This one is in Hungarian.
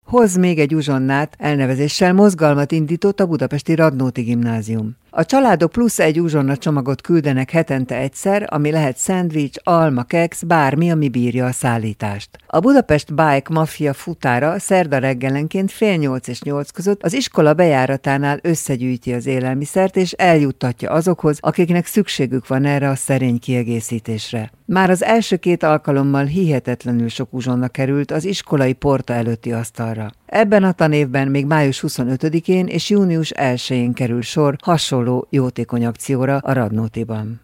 Hoz még egy uzsonnát elnevezéssel mozgalmat indított a budapesti Radnóti Gimnázium. A családok plusz egy uzsonna csomagot küldenek hetente egyszer, ami lehet szendvics, alma, keksz, bármi, ami bírja a szállítást. A Budapest Bike Mafia futára szerda reggelenként 7:30 és 8 között az iskola bejáratánál összegyűjti az élelmiszert és eljuttatja azokhoz, akiknek szükségük van erre a szerény kiegészítésre. Már az első 2 alkalommal hihetetlenül sok uzsonna került az iskolai porta előtti asztalra. Ebben a tanévben még május 25-én és június 1-én kerül sor hasonló jótékony akcióra a Radnótiban.